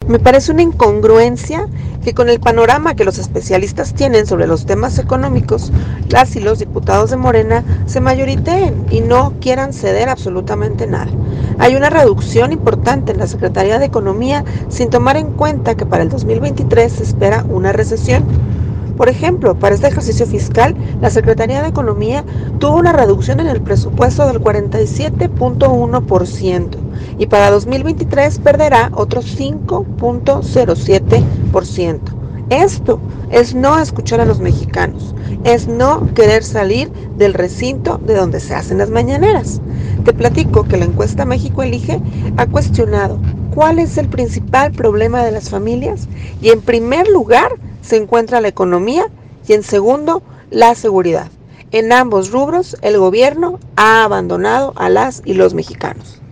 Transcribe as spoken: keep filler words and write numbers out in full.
Me parece una incongruencia que con el panorama que los especialistas tienen sobre los temas económicos, las y los diputados de Morena se mayoriteen y no quieran ceder absolutamente nada. Hay una reducción importante en la Secretaría de Economía sin tomar en cuenta que para el dos mil veintitrés se espera una recesión. Por ejemplo, para este ejercicio fiscal, la Secretaría de Economía tuvo una reducción en el presupuesto del cuarenta y siete punto uno por ciento y para dos mil veintitrés perderá otro cinco punto cero siete por ciento. Esto es no escuchar a los mexicanos, es no querer salir del recinto de donde se hacen las mañaneras. Te platico que la encuesta México Elige ha cuestionado cuál es el principal problema de las familias y en primer lugar se encuentra la economía y en segundo la seguridad. En ambos rubros el gobierno ha abandonado a las y los mexicanos.